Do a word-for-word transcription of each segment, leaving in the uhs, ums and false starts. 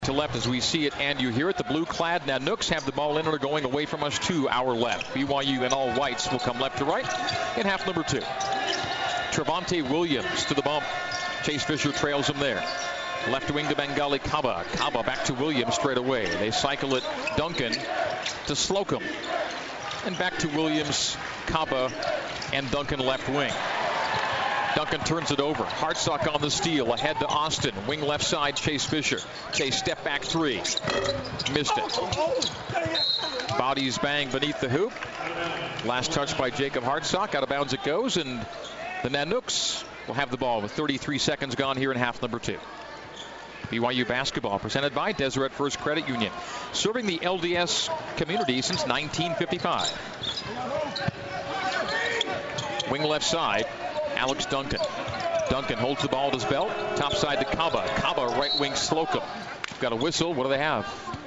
To left as we see it and you hear it. The blue-clad Nanooks have the ball in and are going away from us to our left. B Y U in all whites will come left to right in half number two. Trevante Williams to the bump. Chase Fisher trails him there. Left wing to Bengali Kaba. Kaba back to Williams straight away. They cycle it Duncan to Slocum. And back to Williams, Kaba, and Duncan left wing. Duncan turns it over. Hartsock on the steal. Ahead to Austin. Wing left side, Chase Fisher. Chase step back three. Missed it. Bodies bang beneath the hoop. Last touch by Jacob Hartsock. Out of bounds it goes, and the Nanooks will have the ball with thirty-three seconds gone here in half number two. B Y U basketball presented by Deseret First Credit Union. Serving the L D S community since nineteen fifty-five. Wing left side. Alex Duncan. Duncan holds the ball at his belt. Top side to Kaba. Kaba right wing Slocum. Got a whistle. What do they have?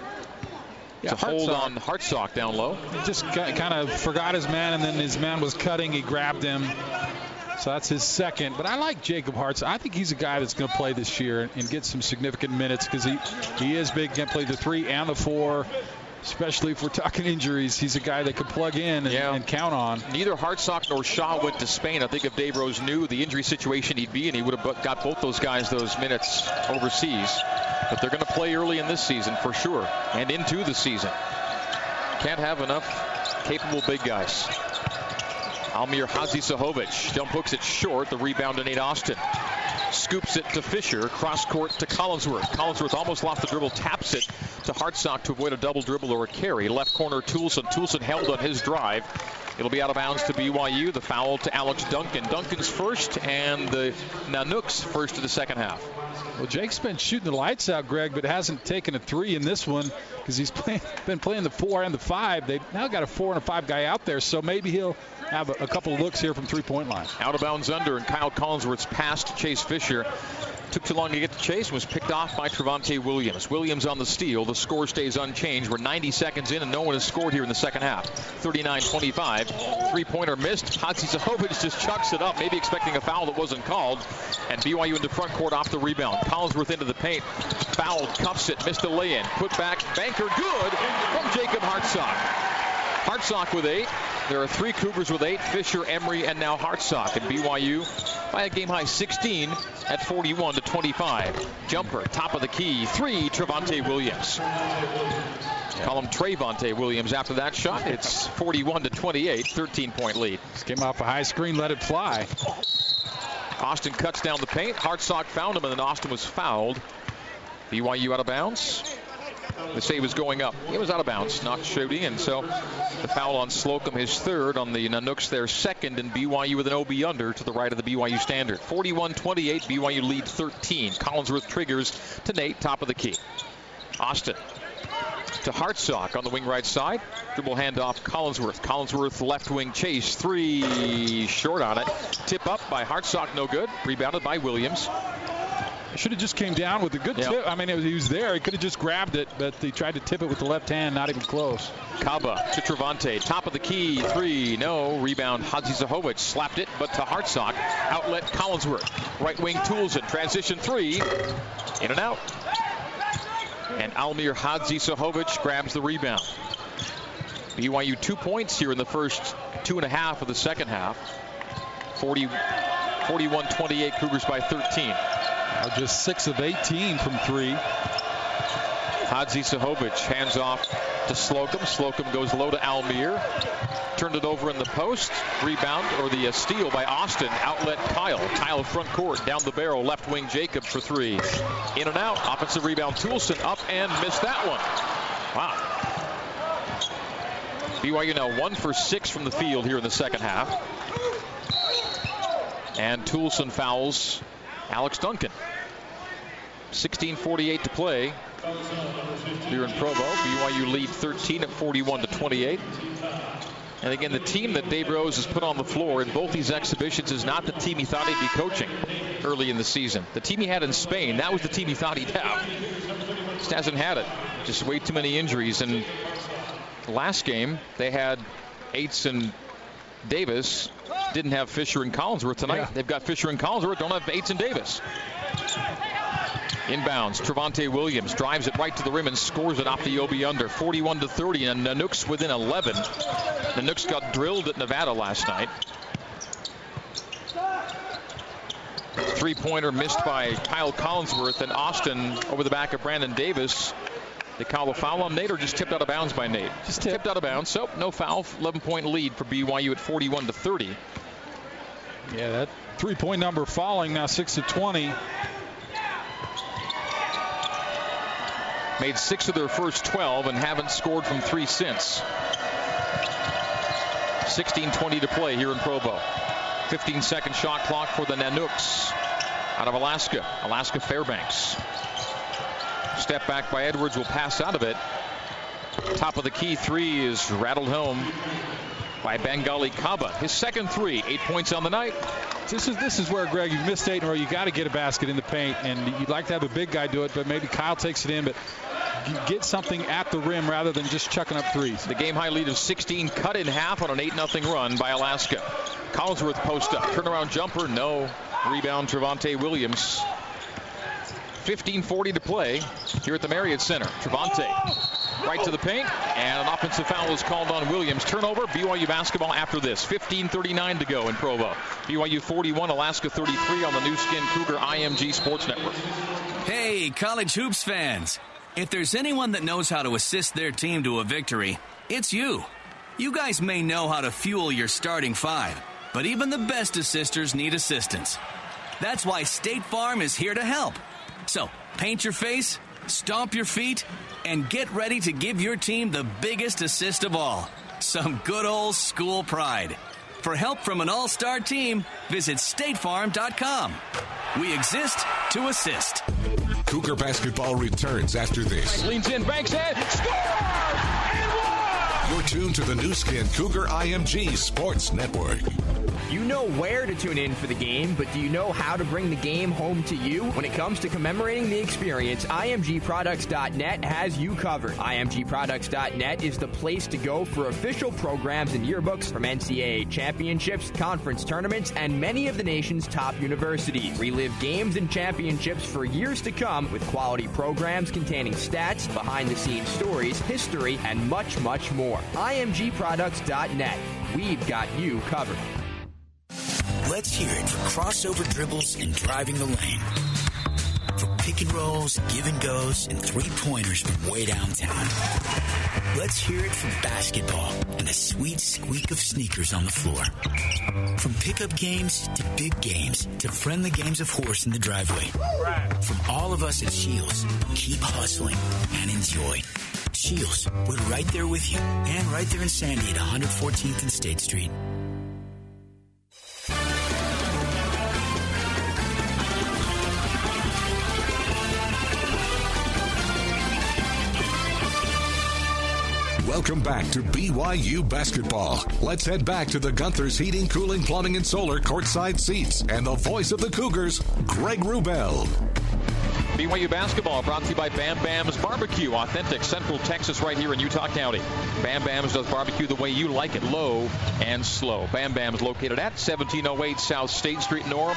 Yeah, it's a hold on Hartsock down low. He just kind of forgot his man, and then his man was cutting. He grabbed him. So that's his second. But I like Jacob Hartsock. I think he's a guy that's going to play this year and get some significant minutes because he, he is big. Can play the three and the four. Especially if we're talking injuries, he's a guy that could plug in and, yeah. and count on. Neither Hartsock nor Shaw went to Spain. I think if Dave Rose knew the injury situation he'd be in, he would have got both those guys those minutes overseas. But they're going to play early in this season for sure, and into the season. Can't have enough capable big guys. Almir Hadžisahović jump hooks it short. The rebound to Nate Austin. Scoops it to Fisher, cross court to Collinsworth. Collinsworth almost lost the dribble, taps it to Hartsock to avoid a double dribble or a carry. Left corner Toulson. Toulson held on his drive. It'll be out of bounds to B Y U. The foul to Alex Duncan. Duncan's first and the Nanooks first of the second half. Well, Jake's been shooting the lights out, Greg, but hasn't taken a three in this one because he's play, been playing the four and the five. They've now got a four and a five guy out there, so maybe he'll have a, a couple of looks here from three-point line. Out of bounds under, and Kyle Collinsworth's pass to Chase Fisher. Took too long to get to Chase, was picked off by Trevante Williams. Williams on the steal. The score stays unchanged. We're ninety seconds in, and no one has scored here in the second half. thirty-nine twenty-five. Three-pointer missed. Hadžisahović just chucks it up, maybe expecting a foul that wasn't called. And B Y U into front court off the rebound. Collinsworth into the paint. Fouled, cuffs it, missed a lay-in. Put back, banker good from Jacob Hartsock. Hartsock with eight. There are three Cougars with eight. Fisher, Emery, and now Hartsock. And B Y U by a game-high sixteen at forty-one to twenty-five. Jumper, top of the key. Three, Trevante Williams. Call him Trevante Williams after that shot. It's forty-one to twenty-eight, thirteen-point lead. This came off a high screen, let it fly. Austin cuts down the paint. Hartsock found him, and then Austin was fouled. B Y U out of bounds. They say he was going up. He was out of bounds, not shooting, and so the foul on Slocum, his third, on the Nanooks, their second, and B Y U with an O B under to the right of the B Y U standard. forty-one twenty-eight, B Y U lead thirteen. Collinsworth triggers to Nate, top of the key. Austin to Hartsock on the wing right side. Dribble handoff, Collinsworth. Collinsworth left wing chase, three, short on it. Tip up by Hartsock, no good. Rebounded by Williams. Should have just came down with a good yep. tip. I mean, it was, he was there. He could have just grabbed it, but he tried to tip it with the left hand, not even close. Kaba to Trevante. Top of the key. Three. No. Rebound. Hadžisahović slapped it, but to Hartsock. Outlet Collinsworth. Right wing Toulson. Transition three. In and out. And Almir Hadžisahović grabs the rebound. B Y U two points here in the first two and a half of the second half. forty, forty-one twenty-eight Cougars by thirteen. Uh, just six of eighteen from three. Hadžisahović hands off to Slocum. Slocum goes low to Almir. Turned it over in the post. Rebound, or the uh, steal by Austin. Outlet Kyle. Kyle front court. Down the barrel. Left wing Jacob for three. In and out. Offensive rebound. Toulson up and missed that one. Wow. B Y U now one for six from the field here in the second half. And Toulson fouls Alex Duncan. sixteen forty-eight to play here in Provo. B Y U lead thirteen at forty-one to twenty-eight. And again, the team that Dave Rose has put on the floor in both these exhibitions is not the team he thought he'd be coaching early in the season. The team he had in Spain, that was the team he thought he'd have. Just hasn't had it. Just way too many injuries. And last game, they had Aites and Davis. Didn't have Fisher and Collinsworth tonight. Yeah. They've got Fisher and Collinsworth, don't have Aites and Davis. Inbounds, Trevante Williams drives it right to the rim and scores it off the O B under. forty-one to thirty, and Nanooks within eleven. Nanooks got drilled at Nevada last night. Three-pointer missed by Kyle Collinsworth, and Austin over the back of Brandon Davis. They call a foul on Nate, or just tipped out of bounds by Nate? Just tipped, tipped out of bounds. So no foul. eleven-point lead for B Y U at forty-one to thirty. Yeah, that three-point number falling now six to twenty. Made six of their first twelve and haven't scored from three since. sixteen twenty to play here in Provo. fifteen-second shot clock for the Nanooks out of Alaska. Alaska Fairbanks. Step back by Edwards, will pass out of it. Top of the key three is rattled home by Bengali Kaba. His second three, eight points on the night. This is this is where, Greg, you've missed eight in a row. You got to get a basket in the paint, and you'd like to have a big guy do it, but maybe Kyle takes it in, but you get something at the rim rather than just chucking up threes. The game high lead of sixteen cut in half on an eight nothing run by Alaska. Collinsworth post up, turnaround jumper, no. Rebound, Trevante Williams. fifteen forty to play here at the Marriott Center. Trevante right to the paint, and an offensive foul is called on Williams. Turnover, B Y U basketball after this. fifteen thirty-nine to go in Provo. B Y U forty-one, Alaska thirty-three on the new Skin Cougar I M G Sports Network. Hey, college hoops fans. If there's anyone that knows how to assist their team to a victory, it's you. You guys may know how to fuel your starting five, but even the best assisters need assistance. That's why State Farm is here to help. So, paint your face, stomp your feet, and get ready to give your team the biggest assist of all. Some good old school pride. For help from an all-star team, visit state farm dot com. We exist to assist. Cougar basketball returns after this. Leans in, banks in, score! And one! You're tuned to the new Skin Cougar I M G Sports Network. You know where to tune in for the game, but do you know how to bring the game home to you? When it comes to commemorating the experience, I M G products dot net has you covered. I M G products dot net is the place to go for official programs and yearbooks from N C double A championships, conference tournaments, and many of the nation's top universities. Relive games and championships for years to come with quality programs containing stats, behind-the-scenes stories, history, and much, much more. I M G products dot net. We've got you covered. Let's hear it for crossover dribbles and driving the lane. For pick and rolls, give and goes, and three-pointers from way downtown. Let's hear it for basketball and the sweet squeak of sneakers on the floor. From pickup games to big games to friendly games of horse in the driveway. From all of us at Shields, keep hustling and enjoy. Shields, we're right there with you and right there in Sandy at one fourteenth and State Street. Welcome back to B Y U basketball. Let's head back to the Gunther's Heating, Cooling, Plumbing, and Solar courtside seats and the voice of the Cougars, Greg Wrubell. B Y U basketball brought to you by Bam Bam's Barbecue, authentic Central Texas right here in Utah County. Bam Bam's does barbecue the way you like it, low and slow. Bam Bam's located at seventeen oh eight South State Street in Orem.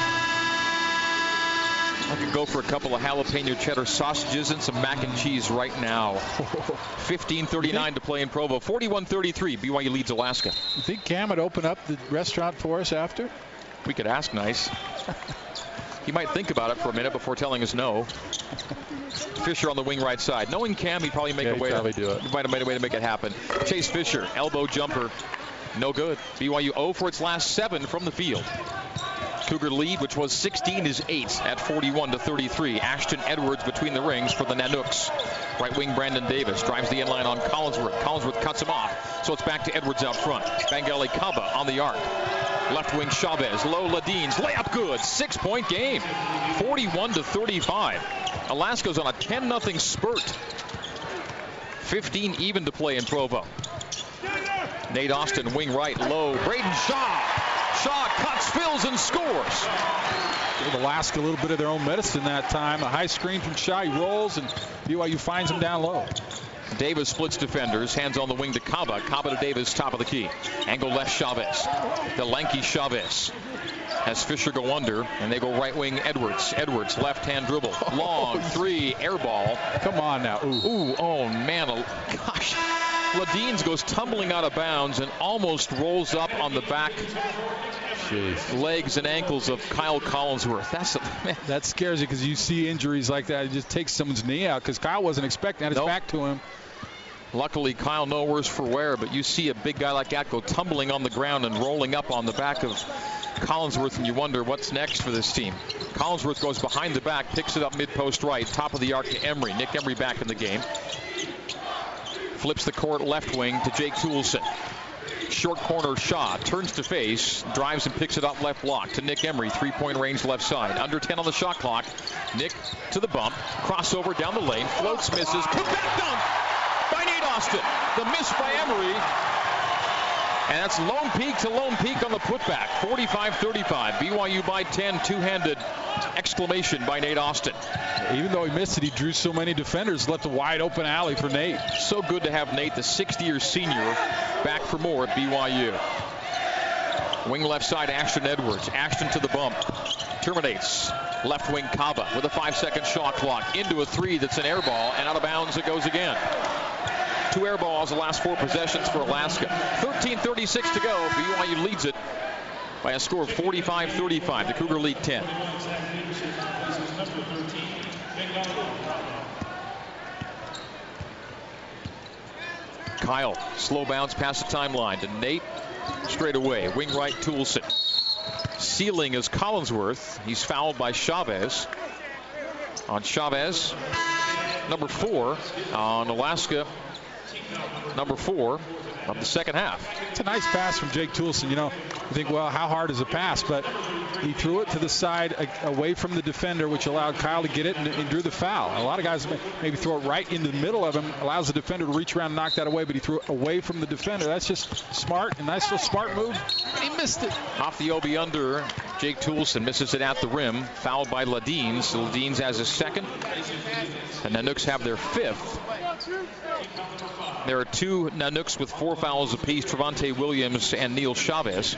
I could go for a couple of jalapeno cheddar sausages and some mac and cheese right now. fifteen thirty-nine to play in Provo. forty-one thirty-three. B Y U leads Alaska. You think Cam would open up the restaurant for us after? We could ask nice. He might think about it for a minute before telling us no. Fisher on the wing right side. Knowing Cam, he'd probably make yeah, a way to do it. He might have made a way to make it happen. Chase Fisher, elbow jumper, no good. B Y U zero for its last seven from the field. Cougar lead, which was sixteen, is eight at forty-one to thirty-three. Ashton Edwards between the rings for the Nanooks. Right wing Brandon Davis drives the inline on Collinsworth. Collinsworth cuts him off, so it's back to Edwards out front. Bengali Kaba on the arc. Left wing Chavez, low Ladines, layup good. Six-point game, forty-one to thirty-five. Alaska's on a ten nothing spurt. fifteen even to play in Provo. Nate Austin, wing right, low. Braden Shaw. Shaw cuts, fills, and scores. Gave Alaska a little bit of their own medicine that time. A high screen from Shaw. He rolls, and B Y U finds him down low. Davis splits defenders. Hands on the wing to Kaba. Kaba to Davis, top of the key. Angle left Chavez. The lanky Chavez. as Fisher go under, and they go right wing Edwards. Edwards, left-hand dribble. Long three, air ball. Come on now. Ooh, Ooh oh, man. Gosh. Ladines goes tumbling out of bounds and almost rolls up on the back Jeez. legs and ankles of Kyle Collinsworth. That's a, man. That scares you because you see injuries like that. It just takes someone's knee out because Kyle wasn't expecting that. His nope. back to him. Luckily, Kyle no worse for wear, but you see a big guy like that go tumbling on the ground and rolling up on the back of Collinsworth, and you wonder what's next for this team. Collinsworth goes behind the back, picks it up mid-post right, top of the arc to Emery. Nick Emery back in the game. Flips the court left wing to Jake Toolson. Short corner Shaw turns to face, drives and picks it up left block to Nick Emery, three-point range left side. Under ten on the shot clock. Nick to the bump, crossover down the lane, floats, misses, put back dunk by Nate Austin. The miss by Emery. And that's Lone Peak to Lone Peak on the putback. forty-five thirty-five. B Y U by ten. Two-handed exclamation by Nate Austin. Even though he missed it, he drew so many defenders, left a wide open alley for Nate. So good to have Nate, the sixty-year senior, back for more at B Y U. Wing left side, Ashton Edwards. Ashton to the bump. Terminates. Left wing Kava with a five-second shot clock. Into a three that's an air ball, and out of bounds it goes again. Two air balls the last four possessions for Alaska. thirteen thirty-six to go. B Y U leads it by a score of forty-five thirty-five. The Cougar lead ten. Kyle, slow bounce past the timeline to Nate. Straight away, wing right Toolson. Sealing is Collinsworth. He's fouled by Chavez. On Chavez, number four on Alaska. Number four of the second half. It's a nice pass from Jake Toolson. You know, you think, well, how hard is a pass? But he threw it to the side a, away from the defender, which allowed Kyle to get it and, and drew the foul. A lot of guys may, maybe throw it right in the middle of him, allows the defender to reach around and knock that away, but he threw it away from the defender. That's just smart, a nice little smart move, and he missed it. Off the O B under, Jake Toolson misses it at the rim, fouled by Ladines. So Ladines has his second, and the Nanooks have their fifth. There are two Nanooks with four fouls apiece, Trevante Williams and Neil Chavez.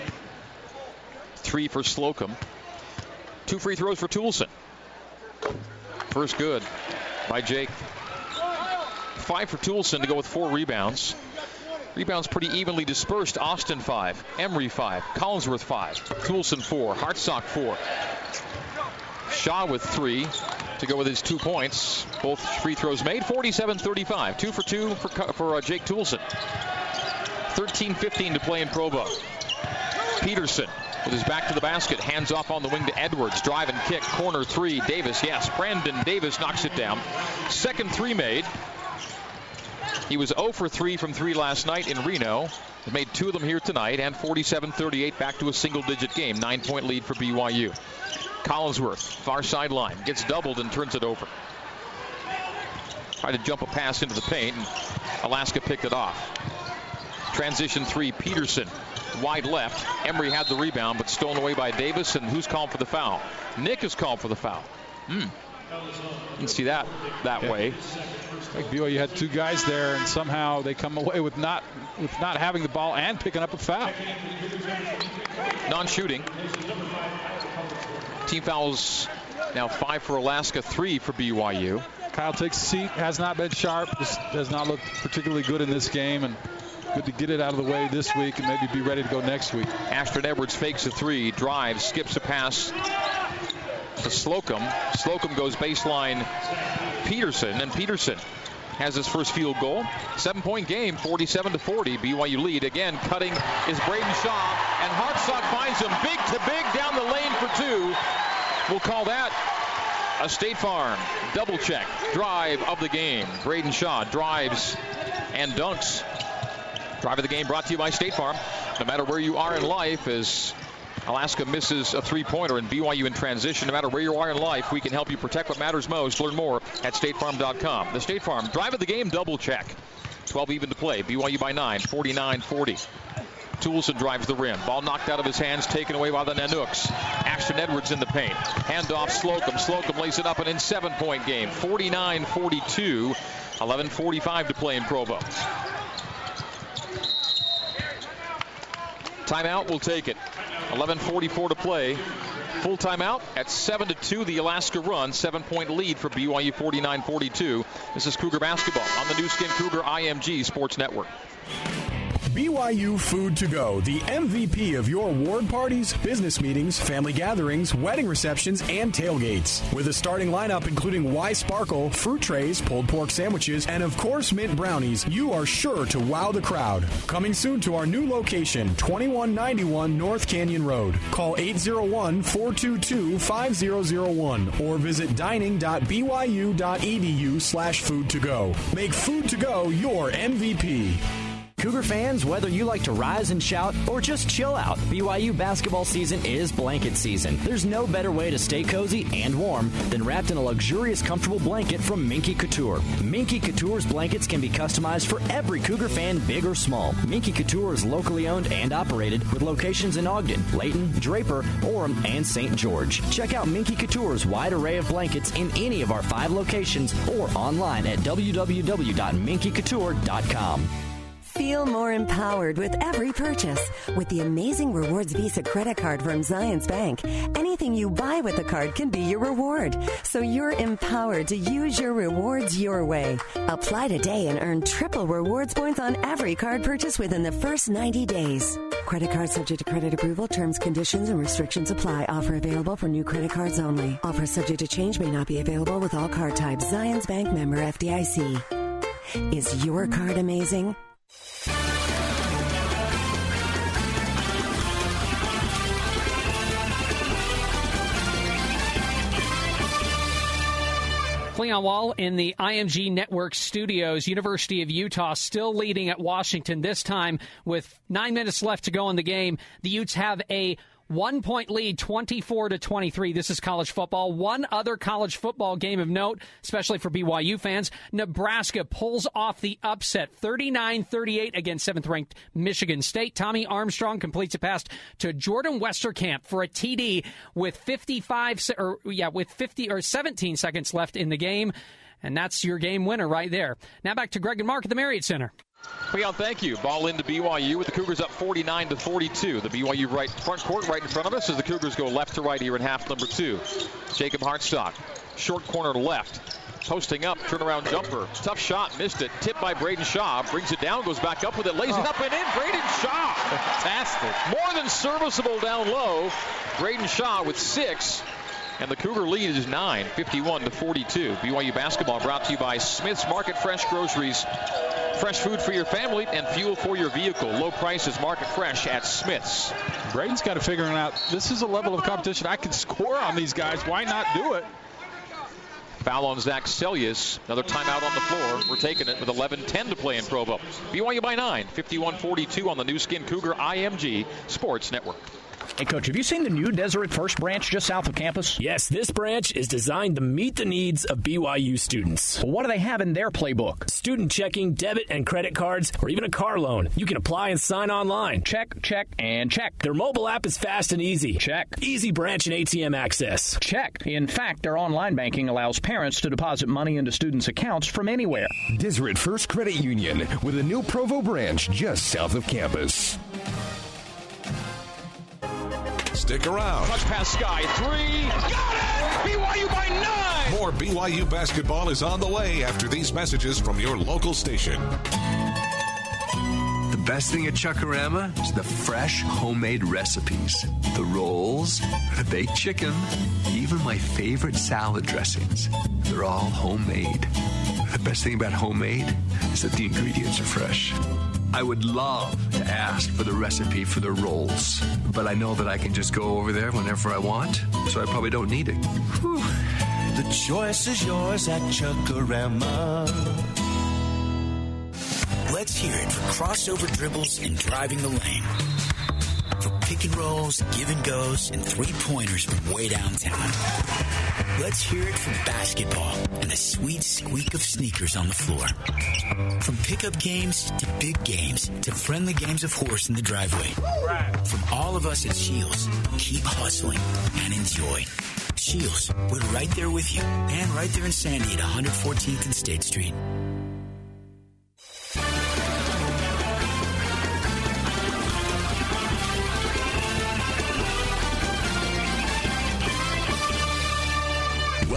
Three for Slocum. Two free throws for Toolson. First good by Jake. Five for Toolson to go with four rebounds. Rebounds pretty evenly dispersed. Austin five, Emery five, Collinsworth five, Toolson four, Hartsock four. Shaw with three to go with his two points. Both free throws made. forty-seven thirty-five. Two for two for, for uh, Jake Toolson. thirteen fifteen to play in Provo. Peterson with his back to the basket. Hands off on the wing to Edwards. Drive and kick. Corner three. Davis, yes. Brandon Davis knocks it down. Second three made. He was zero for three from three last night in Reno. He made two of them here tonight, and forty-seven thirty-eight back to a single-digit game. Nine-point lead for B Y U. Collinsworth, far sideline, gets doubled and turns it over. Tried to jump a pass into the paint, and Alaska picked it off. Transition three, Peterson, wide left. Emery had the rebound, but stolen away by Davis, and who's called for the foul? Nick is called for the foul. Hmm. Didn't see that that yeah. way. Like B Y U had two guys there, and somehow they come away with not with not having the ball and picking up a foul. Non-shooting. Team fouls now five for Alaska, three for B Y U. Kyle takes a seat, has not been sharp, just does not look particularly good in this game, and good to get it out of the way this week and maybe be ready to go next week. Ashton Edwards fakes a three, drives, skips a pass to Slocum. Slocum goes baseline Peterson, and Peterson has his first field goal. Seven-point game, forty-seven to forty. B Y U lead. Again, cutting is Braden Shaw, and Hartsock finds him big to big down the lane for two. We'll call that a State Farm double check drive of the game. Braden Shaw drives and dunks. Drive of the game brought to you by State Farm. No matter where you are in life, as Alaska misses a three-pointer and B Y U in transition. No matter where you are in life, we can help you protect what matters most. Learn more at state farm dot com. The State Farm drive of the game double check. twelve even to play. B Y U by nine, forty-nine forty. Toolson drives the rim. Ball knocked out of his hands, taken away by the Nanooks. Ashton Edwards in the paint. Handoff Slocum. Slocum lays it up, and in seven-point game. forty-nine forty-two. eleven forty-five to play in Provo. Timeout, we'll take it. eleven forty-four to play. Full timeout at seven to two. The Alaska run. Seven-point lead for B Y U, forty-nine forty-two. This is Cougar basketball on the new Skin Cougar I M G Sports Network. B Y U Food to Go, the M V P of your award parties, business meetings, family gatherings, wedding receptions, and tailgates. With a starting lineup including Y Sparkle, fruit trays, pulled pork sandwiches, and of course mint brownies, you are sure to wow the crowd. Coming soon to our new location, twenty-one ninety-one North Canyon Road. Call eight oh one, four two two, five oh oh one or visit dining dot b y u dot e d u slash food to go. Make Food to Go your M V P. Cougar fans, whether you like to rise and shout or just chill out, B Y U basketball season is blanket season. There's no better way to stay cozy and warm than wrapped in a luxurious, comfortable blanket from Minky Couture. Minky Couture's blankets can be customized for every Cougar fan, big or small. Minky Couture is locally owned and operated with locations in Ogden, Layton, Draper, Orem, and Saint George. Check out Minky Couture's wide array of blankets in any of our five locations or online at w w w dot minky couture dot com. Feel more empowered with every purchase. With the amazing Rewards Visa credit card from Zions Bank, anything you buy with the card can be your reward. So you're empowered to use your rewards your way. Apply today and earn triple rewards points on every card purchase within the first ninety days. Credit card subject to credit approval. Terms, conditions, and restrictions apply. Offer available for new credit cards only. Offer subject to change, may not be available with all card types. Zions Bank member F D I C. Is your card amazing? Cleon Wall in the I M G Network studios. University of Utah still leading at Washington, this time with nine minutes left to go in the game. The Utes have a one-point lead, twenty-four to twenty-three. This is college football. One other college football game of note, especially for B Y U fans. Nebraska pulls off the upset, thirty-nine thirty-eight against seventh-ranked Michigan State. Tommy Armstrong completes a pass to Jordan Westerkamp for a T D with fifty-five or yeah, with fifty or seventeen seconds left in the game, and that's your game winner right there. Now back to Greg and Mark at the Marriott Center. Leon, thank you. Ball into B Y U with the Cougars up forty-nine to forty-two. The B Y U right front court right in front of us as the Cougars go left to right here in half number two. Jacob Hartsock, short corner left. Posting up, turnaround jumper. Tough shot, missed it. Tipped by Braden Shaw. Brings it down, goes back up with it, lays oh. it up and in. Braden Shaw. Fantastic. More than serviceable down low. Braden Shaw with six. And the Cougar lead is nine, fifty-one to forty-two. B Y U basketball brought to you by Smith's Market Fresh Groceries. Fresh food for your family and fuel for your vehicle. Low prices, market fresh at Smith's. Braden's got to figure it out. This is a level of competition. I can score on these guys. Why not do it? Foul on Zach Sellius. Another timeout on the floor. We're taking it with eleven ten to play in Provo. B Y U by nine, fifty-one forty-two on the new Skin Cougar I M G Sports Network. Hey, Coach, have you seen the new Deseret First branch just south of campus? Yes, this branch is designed to meet the needs of B Y U students. Well, what do they have in their playbook? Student checking, debit and credit cards, or even a car loan. You can apply and sign online. Check, check, and check. Their mobile app is fast and easy. Check. Easy branch and A T M access. Check. In fact, their online banking allows parents to deposit money into students' accounts from anywhere. Deseret First Credit Union with a new Provo branch just south of campus. Stick around. Touch pass Sky. Three. Got it! B Y U by nine! More B Y U basketball is on the way after these messages from your local station. The best thing at Chuckarama is the fresh homemade recipes. The rolls, the baked chicken, even my favorite salad dressings. They're all homemade. The best thing about homemade is that the ingredients are fresh. I would love to ask for the recipe for the rolls, but I know that I can just go over there whenever I want, so I probably don't need it. Whew. The choice is yours at Chuckarama. Let's hear it for crossover dribbles and driving the lane. For pick and rolls, give and goes, and three-pointers from way downtown. Let's hear it for basketball and the sweet squeak of sneakers on the floor. From pickup games to big games to friendly games of horse in the driveway. From all of us at Shields, keep hustling and enjoy. Shields, we're right there with you and right there in Sandy at one fourteenth and State Street.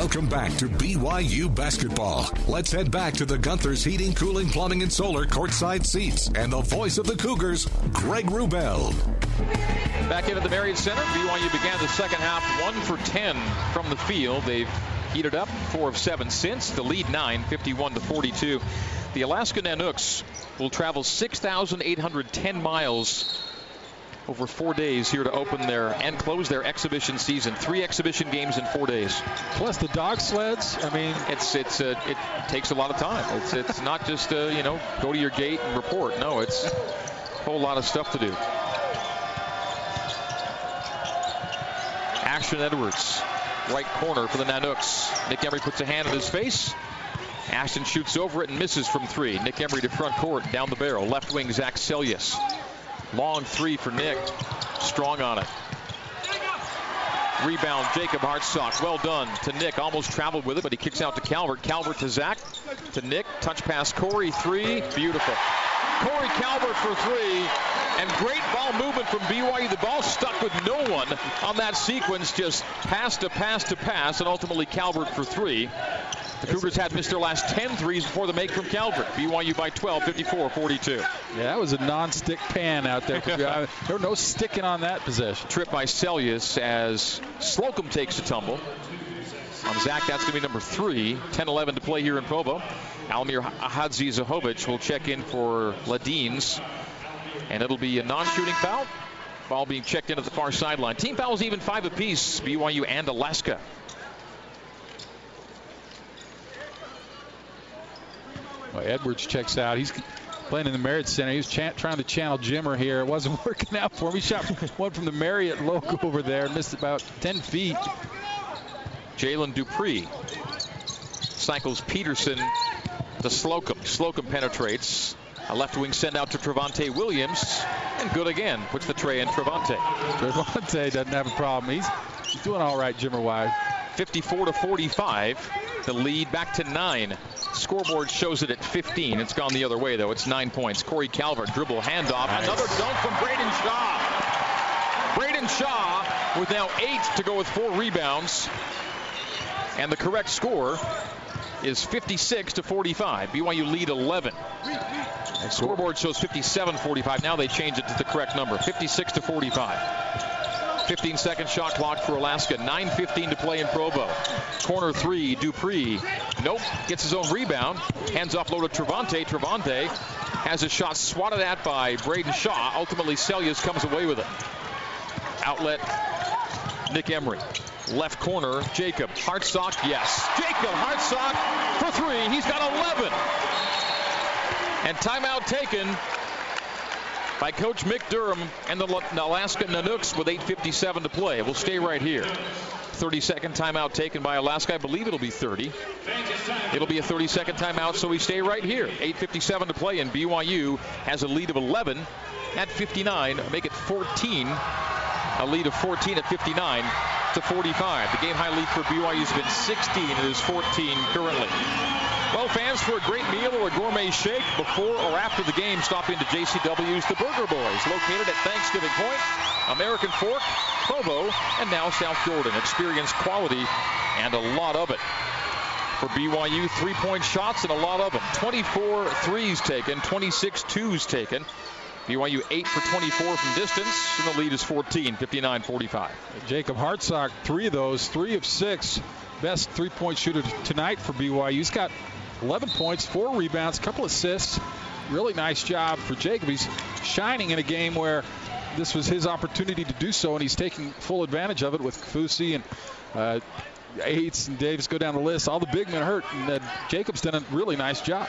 Welcome back to B Y U basketball. Let's head back to the Gunthers Heating, Cooling, Plumbing, and Solar courtside seats and the voice of the Cougars, Greg Wrubell. Back into the Marriott Center, B Y U began the second half one for ten from the field. They've heated up four of seven since. The lead nine, fifty-one to forty-two. The Alaska Nanooks will travel six thousand eight hundred ten miles over four days here to open their and close their exhibition season. Three exhibition games in four days. Plus the dog sleds. I mean, it's it's uh, it takes a lot of time. It's it's not just uh, you know go to your gate and report. No, it's a whole lot of stuff to do. Ashton Edwards, right corner for the Nanooks. Nick Emery puts a hand on his face. Ashton shoots over it and misses from three. Nick Emery to front court, down the barrel. Left wing, Zach Seljaas. Long three for Nick. Strong on it. Rebound, Jacob Hartsock. Well done to Nick. Almost traveled with it, but he kicks out to Calvert. Calvert to Zach. To Nick. Touch pass, Corey. Three. Beautiful. Corey Calvert for three. And great ball movement from B Y U. The ball stuck with no one on that sequence. Just pass to pass to pass. And ultimately Calvert for three. The Cougars had missed their last ten threes before the make from Calvert. B Y U by twelve, fifty-four forty-two. Yeah, that was a non-stick pan out there. There was no sticking on that possession. Trip by Seljaas as Slocum takes a tumble. On Zach, that's going to be number three. ten eleven to play here in Provo. Almir Hadzi-Zahovic will check in for Ladines. And it'll be a non-shooting foul. Ball being checked in at the far sideline. Team fouls even five apiece, B Y U and Alaska. Well, Edwards checks out. He's playing in the Marriott Center. He was ch- trying to channel Jimmer here. It wasn't working out for him. He shot one from the Marriott logo over there and missed about ten feet. Jalen Dupree cycles Peterson to Slocum. Slocum penetrates. A left wing send out to Trevante Williams. And good again. Puts the tray in Trevante. Trevante doesn't have a problem. He's, he's doing all right, Jimmer-wise. fifty-four to forty-five. The lead back to nine. Scoreboard shows it at fifteen. It's gone the other way, though. It's nine points. Corey Calvert, dribble, handoff. Nice. Another dunk from Braden Shaw. Braden Shaw with now eight to go with four rebounds. And the correct score is fifty-six to forty-five. B Y U lead eleven. And scoreboard shows fifty-seven forty-five. Now they change it to the correct number. fifty-six to forty-five. fifteen second shot clock for Alaska. nine fifteen to play in Provo. Corner three, Dupree. Nope. Gets his own rebound. Hands off low to Trevante. Trevante has his shot swatted at by Braden Shaw. Ultimately, Seljaas comes away with it. Outlet, Nick Emery. Left corner, Jacob Hartsock. Yes. Jacob Hartsock for three. He's got eleven. And timeout taken by Coach Mick Durham and the Alaska Nanooks with eight fifty-seven to play. We'll stay right here. thirty second timeout taken by Alaska. I believe it'll be thirty. It'll be a thirty second timeout, so we stay right here. eight fifty-seven to play, and B Y U has a lead of eleven at fifty-nine. Make it fourteen. A lead of fourteen at fifty-nine to forty-five. The game high lead for B Y U has been sixteen. It is fourteen currently. Well, fans, for a great meal or a gourmet shake before or after the game, stop into J C W's The Burger Boys, located at Thanksgiving Point, American Fork, Provo, and now South Jordan. Experience quality and a lot of it. For B Y U, three-point shots and a lot of them. twenty-four threes taken, twenty-six twos taken. B Y U eight for twenty-four from distance, and the lead is fourteen, fifty-nine forty-five. Jacob Hartsock, three of those, three of six. Best three-point shooter tonight for B Y U. He's got eleven points, four rebounds, a couple assists. Really nice job for Jacob. He's shining in a game where this was his opportunity to do so, and he's taking full advantage of it with Kafusi and uh, Yates and Davis go down the list. All the big men hurt, and uh, Jacob's done a really nice job.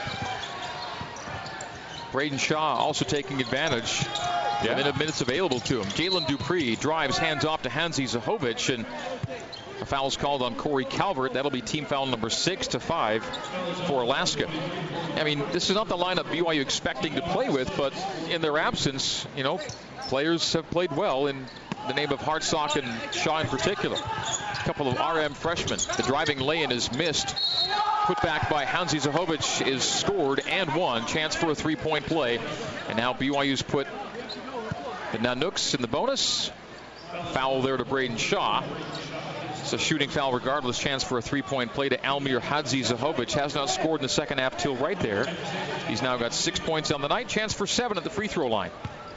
Braden Shaw also taking advantage. Yeah. The minutes available to him. Jalen Dupree drives, hands off to Hadzi-Zahovic, and a foul's called on Corey Calvert. That'll be team foul number six to five for Alaska. I mean, this is not the lineup B Y U expecting to play with, but in their absence, you know, players have played well in the name of Hartsock and Shaw in particular. A couple of R M freshmen. The driving lane is missed. Put back by Hadzi-Zahovic is scored and one. Chance for a three-point play. And now B Y U's put the Nanooks in the bonus. Foul there to Braden Shaw. It's a shooting foul regardless. Chance for a three-point play to Almir Hadzi-Zahovic. Has not scored in the second half till right there. He's now got six points on the night. Chance for seven at the free throw line.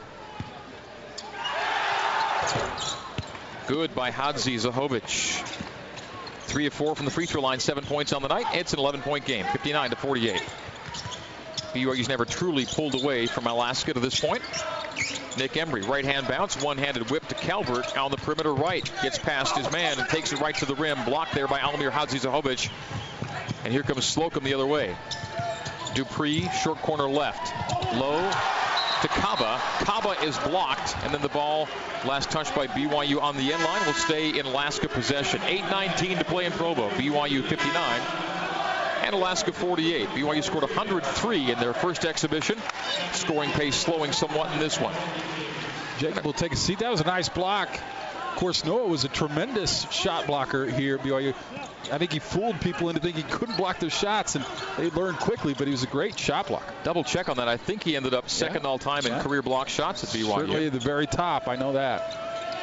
Good by Hadzi-Zahovic. Three of four from the free throw line, seven points on the night. It's an eleven-point game, fifty-nine to forty-eight. B Y U's never truly pulled away from Alaska to this point. Nick Emery, right-hand bounce, one-handed whip to Calvert on the perimeter right. Gets past his man and takes it right to the rim. Blocked there by Almir Hadzi-Zahovic. And here comes Slocum the other way. Dupree, short corner left. Low to Kaba. Kaba is blocked, and then the ball, last touch by B Y U on the end line, will stay in Alaska possession. eight nineteen to play in Provo. B Y U fifty-nine and Alaska forty-eight. B Y U scored one hundred three in their first exhibition. Scoring pace slowing somewhat in this one. Jacob will take a seat. That was a nice block. Of course, Noah was a tremendous shot blocker here at B Y U. I think he fooled people into thinking he couldn't block their shots, and they learned quickly, but he was a great shot blocker. Double check on that. I think he ended up second yeah. all time in yeah. career block shots at B Y U. Certainly at the very top. I know that.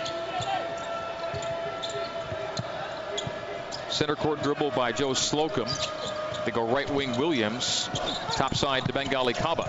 Center court dribble by Joe Slocum. They go right wing Williams. Top side to Bengali Kaba.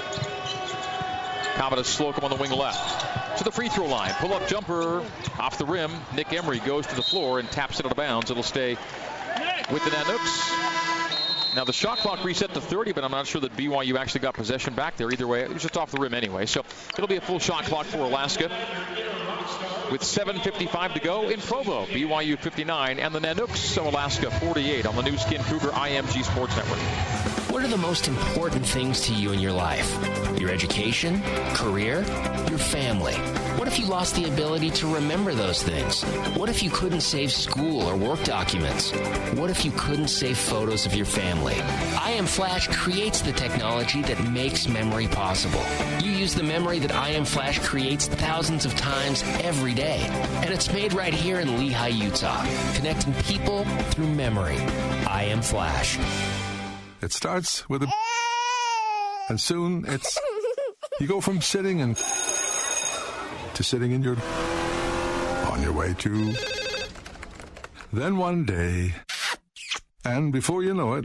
Kaba to Slocum on the wing left. To the free throw line. Pull up jumper off the rim. Nick Emery goes to the floor and taps it out of bounds. It'll stay with the Nanooks. Now the shot clock reset to thirty, but I'm not sure that B Y U actually got possession back there. Either way, it was just off the rim anyway. So it'll be a full shot clock for Alaska. With seven fifty-five to go in Provo. B Y U fifty-nine and the Nanooks, so Alaska forty-eight on the new Skin Cougar I M G Sports Network. What are the most important things to you in your life? Your education, career, your family. What if you lost the ability to remember those things? What if you couldn't save school or work documents? What if you couldn't save photos of your family? I Am Flash creates the technology that makes memory possible. You use the memory that I Am Flash creates thousands of times every day. And it's made right here in Lehi, Utah, connecting people through memory. I Am Flash. It starts with a and soon it's you go from sitting and to sitting in your on your way to then one day, and before you know it,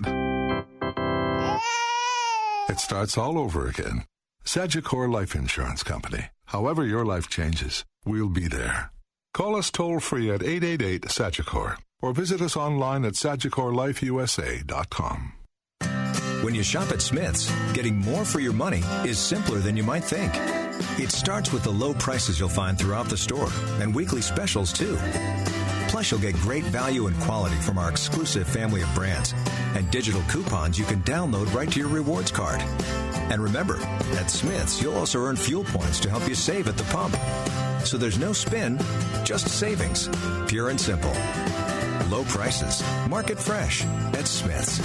it starts all over again. Sagicor Life Insurance Company. However your life changes, we'll be there. Call us toll-free at eight eight eight Sagicor or visit us online at sagicor life u s a dot com. When you shop at Smith's, getting more for your money is simpler than you might think. It starts with the low prices you'll find throughout the store and weekly specials, too. Plus, you'll get great value and quality from our exclusive family of brands and digital coupons you can download right to your rewards card. And remember, at Smith's, you'll also earn fuel points to help you save at the pump. So there's no spin, just savings. Pure and simple. Low prices. Market fresh at Smith's.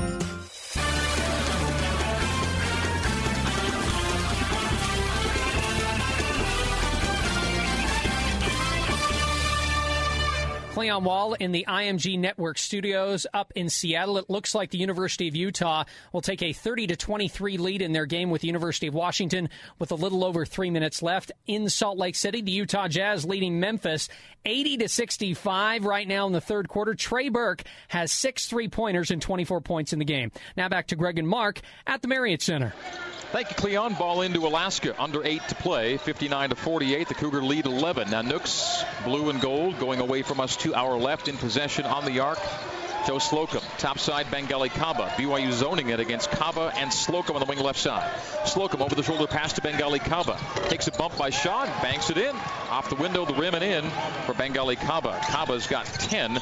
Cleon Wall in the I M G Network studios up in Seattle. It looks like the University of Utah will take a thirty to twenty-three lead in their game with the University of Washington with a little over three minutes left. In Salt Lake City, the Utah Jazz leading Memphis eighty to sixty-five right now in the third quarter. Trey Burke has six three-pointers and twenty-four points in the game. Now back to Greg and Mark at the Marriott Center. Thank you, Cleon. Ball into Alaska. Under eight to play. fifty-nine to forty-eight. The Cougar lead eleven. Now Nooks, blue and gold, going away from us. Two hour left in possession on the arc. Joe Slocum, topside Bengali Kaba. B Y U zoning it against Kaba and Slocum on the wing left side. Slocum over the shoulder pass to Bengali Kaba. Takes a bump by Shaw, banks it in. Off the window, the rim and in for Bengali Kaba. Kaba's got ten.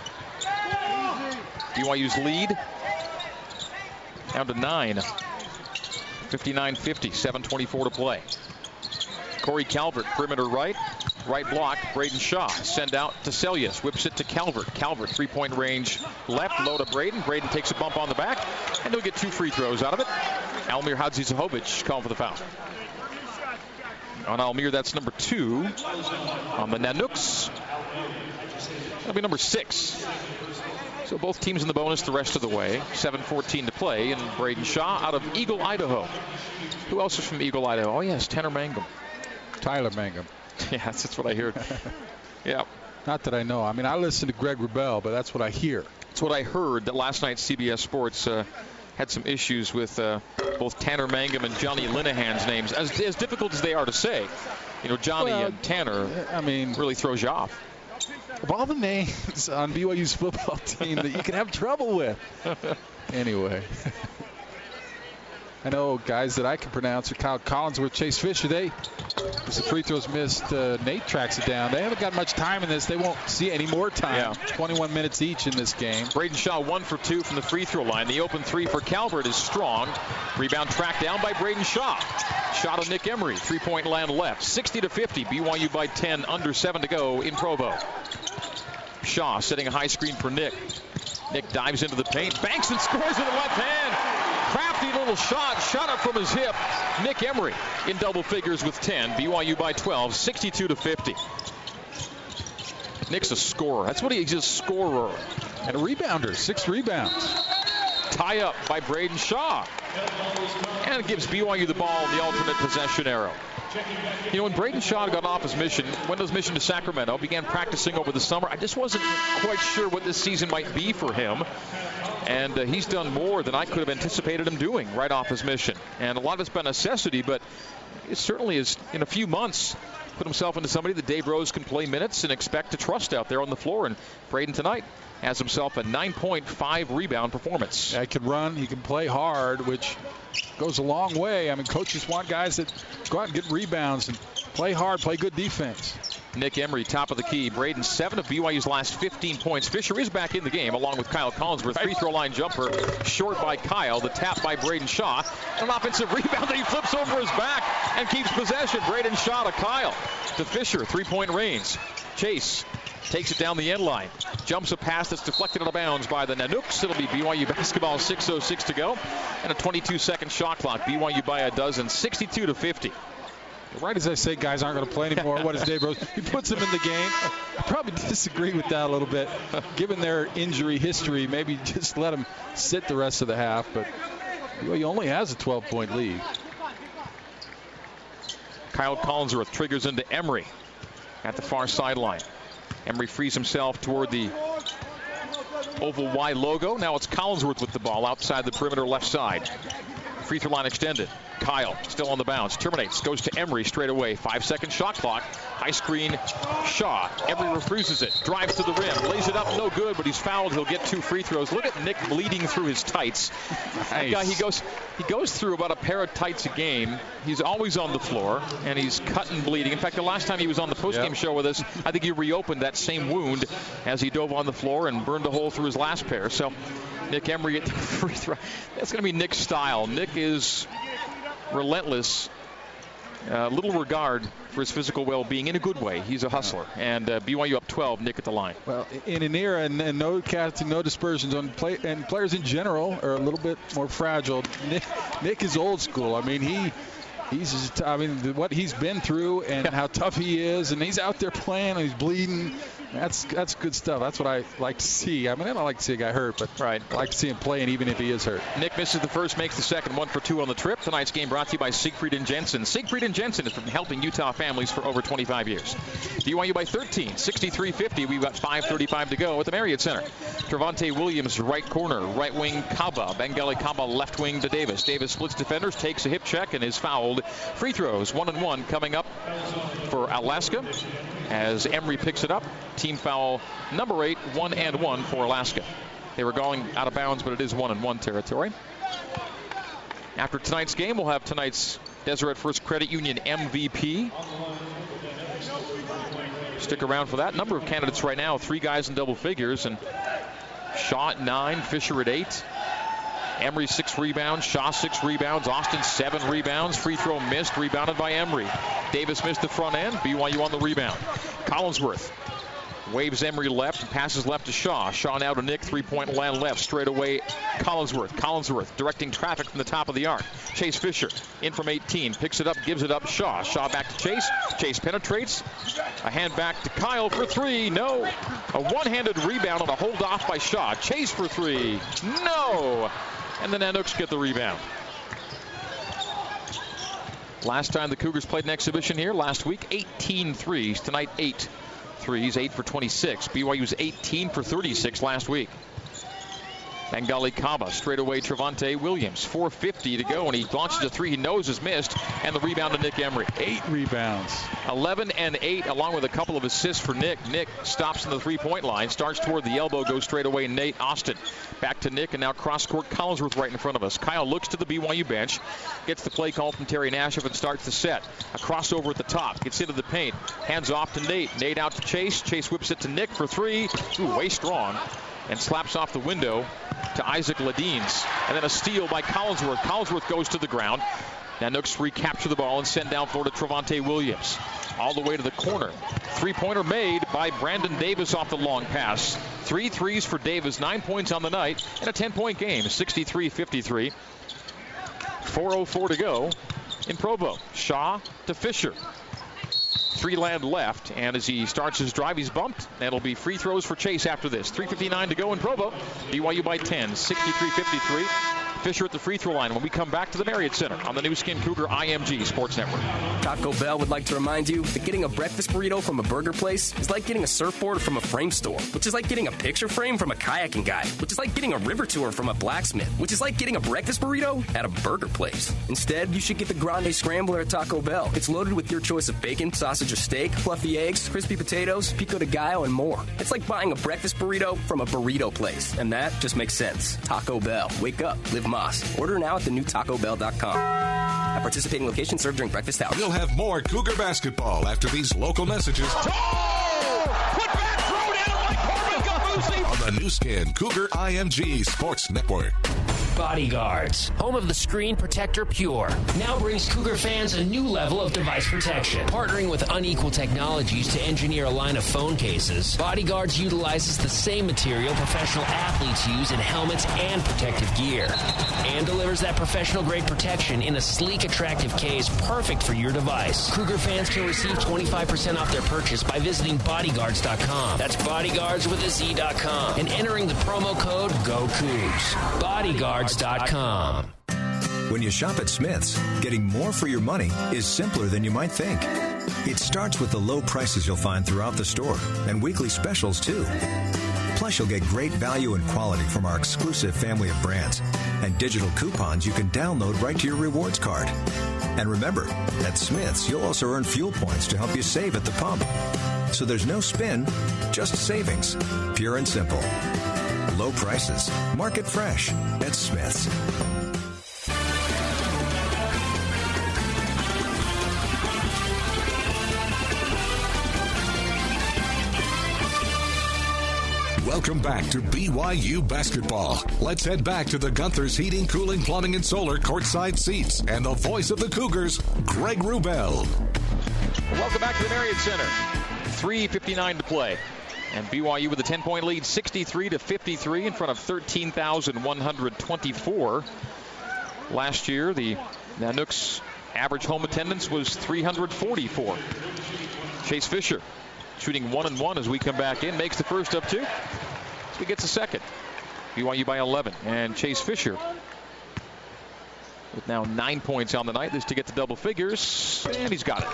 B Y U's lead down to nine. fifty-nine fifty, seven twenty-four to play. Corey Calvert, perimeter right. Right block, Braden Shaw. Send out to Celius. Whips it to Calvert. Calvert, three-point range left. Low to Braden. Braden takes a bump on the back. And he'll get two free throws out of it. Almir Hadzi-Zahovic calling for the foul. On Almir, that's number two. On the Nanooks, that'll be number six. So both teams in the bonus the rest of the way. seven fourteen to play. And Braden Shaw out of Eagle, Idaho. Who else is from Eagle, Idaho? Oh, yes, Tanner Mangum. Tyler Mangum. Yeah, that's, that's what I heard. Yeah. Not that I know. I mean, I listen to Greg Wrubell, but that's what I hear. That's what I heard, that last night C B S Sports uh, had some issues with uh, both Tanner Mangum and Johnny Linehan's names, as, as difficult as they are to say. You know, Johnny well, and Tanner, I mean, really throws you off. Of all the names on B Y U's football team that you can have trouble with. Anyway. I know guys that I can pronounce are Kyle Collinsworth, Chase Fisher. They, as the free throws missed, uh, Nate tracks it down. They haven't got much time in this. They won't see any more time. Yeah. twenty-one minutes each in this game. Braden Shaw one for two from the free throw line. The open three for Calvert is strong. Rebound tracked down by Braden Shaw. Shot of Nick Emery. Three-point land left. sixty to fifty. B Y U by ten. Under seven to go in Provo. Shaw setting a high screen for Nick. Nick dives into the paint. Banks and scores with the left hand. Crafty little shot, shot up from his hip. Nick Emery in double figures with ten. B Y U by twelve, sixty-two to fifty. Nick's a scorer. That's what he is, a scorer. And a rebounder, six rebounds. Tie up by Braden Shaw. And it gives B Y U the ball in the alternate possession arrow. You know, when Braden Shaw got off his mission, went on his mission to Sacramento, began practicing over the summer, I just wasn't quite sure what this season might be for him. And uh, he's done more than I could have anticipated him doing right off his mission. And a lot of it's been necessity, but it certainly is, in a few months, put himself into somebody that Dave Rose can play minutes and expect to trust out there on the floor. And Braden tonight has himself a nine point five rebound performance. Yeah, he can run, he can play hard, which goes a long way. I mean, coaches want guys that go out and get rebounds and play hard, play good defense. Nick Emery, top of the key. Braden, seven of B Y U's last fifteen points. Fisher is back in the game, along with Kyle Collinsworth. Free throw line jumper, short by Kyle. The tap by Braden Shaw. An offensive rebound that he flips over his back and keeps possession. Braden Shaw to Kyle. To Fisher, three-point range. Chase takes it down the end line. Jumps a pass that's deflected out of bounds by the Nanooks. It'll be B Y U basketball, six oh six to go. And a twenty-two second shot clock. B Y U by a dozen, sixty-two to fifty. Right as I say, guys aren't going to play anymore. What is Dave Rose? He puts them in the game. I probably disagree with that a little bit. Given their injury history, maybe just let them sit the rest of the half. But he only has a twelve-point lead. Kyle Collinsworth triggers into Emery at the far sideline. Emery frees himself toward the oval Y logo. Now it's Collinsworth with the ball outside the perimeter left side. Free throw line extended. Kyle still on the bounce. Terminates. Goes to Emery straight away. Five-second shot clock. High screen. Shaw. Emery refuses it. Drives to the rim. Lays it up. No good, but he's fouled. He'll get two free throws. Look at Nick bleeding through his tights. Nice. That guy, he goes, he goes through about a pair of tights a game. He's always on the floor, and he's cut and bleeding. In fact, the last time he was on the postgame yep. show with us, I think he reopened that same wound as he dove on the floor and burned a hole through his last pair. So Nick Emery at the free throw. That's going to be Nick's style. Nick is relentless. Uh, little regard for his physical well-being in a good way. He's a hustler. And uh, B Y U up twelve, Nick at the line. Well, in an era and, and no casting, no dispersions on play, and players in general are a little bit more fragile. Nick, Nick is old school. I mean, he he's just, I mean, what he's been through and how tough he is, and he's out there playing and he's bleeding. That's that's good stuff. That's what I like to see. I mean, I don't like to see a guy hurt, but right. I like to see him playing even if he is hurt. Nick misses the first, makes the second, one for two on the trip. Tonight's game brought to you by Siegfried and Jensen. Siegfried and Jensen has been helping Utah families for over twenty-five years. B Y U by thirteen, sixty-three fifty. We've got five thirty-five to go at the Marriott Center. Trevante Williams, right corner, right wing Kaba. Bengali Kaba, left wing to Davis. Davis splits defenders, takes a hip check, and is fouled. Free throws, one and one coming up for Alaska as Emery picks it up. Team foul number eight, one and one for Alaska. They were going out of bounds, but it is one and one territory. After tonight's game, we'll have tonight's Deseret First Credit Union M V P. Stick around for that. Number of candidates right now, three guys in double figures, and Shaw at nine, Fisher at eight. Emery six rebounds, Shaw six rebounds, Austin seven rebounds. Free throw missed, rebounded by Emery. Davis missed the front end, B Y U on the rebound. Collinsworth waves Emery left and passes left to Shaw. Shaw now to Nick, three-point land left, straight away Collinsworth. Collinsworth directing traffic from the top of the arc. Chase Fisher in from eighteen, picks it up, gives it up, Shaw. Shaw back to Chase. Chase penetrates. A hand back to Kyle for three. No. A one-handed rebound on a hold off by Shaw. Chase for three. No. And the Nanooks get the rebound. Last time the Cougars played an exhibition here last week, eighteen threes. Tonight, eight. threes, eight for twenty-six. B Y U's eighteen for thirty-six last week. Bengali Kaba, straight away Trevante Williams. four fifty to go, and he launches a three he knows is missed, and the rebound to Nick Emery. Eight rebounds. eleven and eight, along with a couple of assists for Nick. Nick stops in the three-point line, starts toward the elbow, goes straight away Nate Austin. Back to Nick, and now cross-court Collinsworth right in front of us. Kyle looks to the B Y U bench, gets the play call from Terry Nashif and starts the set. A crossover at the top, gets into the paint, hands off to Nate. Nate out to Chase. Chase whips it to Nick for three. Ooh, way strong. And slaps off the window to Isaac Ladines. And then a steal by Collinsworth. Collinsworth goes to the ground. Now Nooks recapture the ball and send down floor to Trevante Williams. All the way to the corner. Three-pointer made by Brandon Davis off the long pass. Three threes for Davis, nine points on the night, and a ten-point game, sixty-three fifty-three. four oh four to go in Provo. Shaw to Fisher. Three land left, and as he starts his drive, he's bumped. And it'll be free throws for Chase after this. three fifty-nine to go in Provo. B Y U by ten, sixty-three fifty-three. Fisher at the free throw line when we come back to the Marriott Center on the new Skin Cougar I M G Sports Network. Taco Bell would like to remind you that getting a breakfast burrito from a burger place is like getting a surfboard from a frame store, which is like getting a picture frame from a kayaking guy, which is like getting a river tour from a blacksmith, which is like getting a breakfast burrito at a burger place. Instead, you should get the Grande Scrambler at Taco Bell. It's loaded with your choice of bacon, sausage, or steak, fluffy eggs, crispy potatoes, pico de gallo, and more. It's like buying a breakfast burrito from a burrito place, and that just makes sense. Taco Bell. Wake up. Live Moss. Order now at the new taco bell dot com. At participating locations served during breakfast hours. We'll have more Cougar basketball after these local messages. Oh! Put back, throw down by Corbin Gabouzi. On the new Skin Cougar I M G Sports Network. Bodyguards, home of the Screen Protector Pure, now brings Cougar fans a new level of device protection. Partnering with Unequal Technologies to engineer a line of phone cases, Bodyguards utilizes the same material professional athletes use in helmets and protective gear, and delivers that professional-grade protection in a sleek, attractive case perfect for your device. Cougar fans can receive twenty-five percent off their purchase by visiting bodyguards dot com. That's bodyguards with a Z dot com. And entering the promo code GOCOUGS. Bodyguards dot com. When you shop at Smith's, getting more for your money is simpler than you might think. It starts with the low prices you'll find throughout the store and weekly specials too. Plus, you'll get great value and quality from our exclusive family of brands and digital coupons you can download right to your rewards card. And remember, at Smith's, you'll also earn fuel points to help you save at the pump. So there's no spin, just savings. Pure and simple. Low prices. Market fresh at Smith's. Welcome back to B Y U basketball. Let's head back to the Gunthers Heating, Cooling, Plumbing, and Solar courtside seats and the voice of the Cougars, Greg Wrubell. Welcome back to the Marriott Center. three fifty-nine to play. And B Y U with a ten-point lead, sixty-three to fifty-three in front of thirteen thousand one hundred twenty-four. Last year, the Nooks average home attendance was three hundred forty-four. Chase Fisher shooting one and one as we come back in, makes the first up two. So he gets a second. B Y U by eleven. And Chase Fisher with now nine points on the night. This to get to double figures. And he's got it.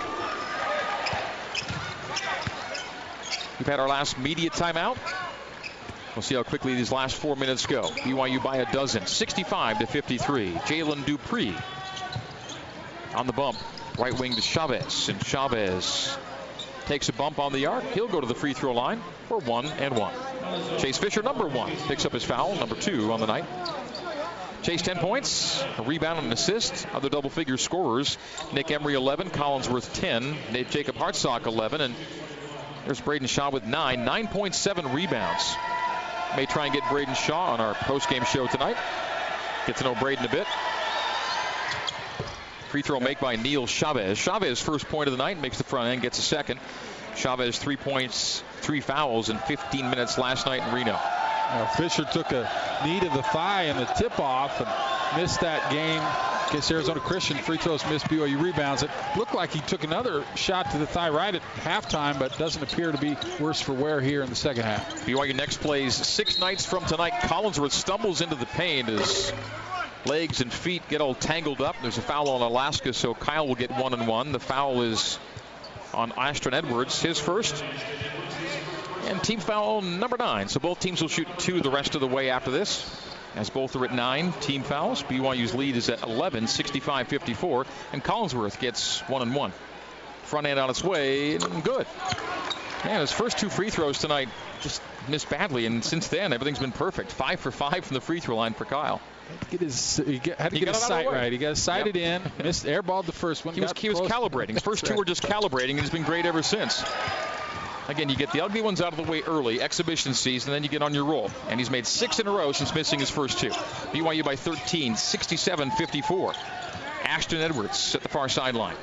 We've had our last media timeout. We'll see how quickly these last four minutes go. B Y U by a dozen, sixty-five to fifty-three. Jalen Dupree on the bump. Right wing to Chavez. And Chavez takes a bump on the arc. He'll go to the free throw line for one and one. Chase Fisher, number one, picks up his foul, number two on the night. Chase ten points, a rebound and an assist. Other double figure scorers. Nick Emery eleven, Collinsworth ten, Nate Jacob Hartsock eleven, and there's Braden Shaw with nine. nine point seven rebounds. May try and get Braden Shaw on our post-game show tonight. Get to know Braden a bit. Free throw make by Neil Chavez. Chavez first point of the night, makes the front end, gets a second. Chavez three points, three fouls in fifteen minutes last night in Reno. Now Fisher took a knee to the thigh in the tip-off and missed that game against Arizona Christian. Free throws missed, B Y U rebounds. It looked like he took another shot to the thigh right at halftime, but doesn't appear to be worse for wear here in the second half. B Y U next plays six nights from tonight. Collinsworth stumbles into the paint as legs and feet get all tangled up. There's a foul on Alaska, so Kyle will get one and one. The foul is on Ashton Edwards, his first. And team foul number nine. So both teams will shoot two the rest of the way after this, as both are at nine team fouls. B Y U's lead is at eleven, sixty-five fifty-four. And Collinsworth gets one and one. Front end on its way, and good. Man, his first two free throws tonight just missed badly, and since then everything's been perfect. Five for five from the free throw line for Kyle. Had to get his, he get, had to he get his sight right. He got his sighted yep. in, missed airballed the first one. He was, he was calibrating. His first two were just calibrating, and he's been great ever since. Again, you get the ugly ones out of the way early, exhibition season, and then you get on your roll. And he's made six in a row since missing his first two. B Y U by thirteen, sixty-seven fifty-four. Ashton Edwards at the far sideline.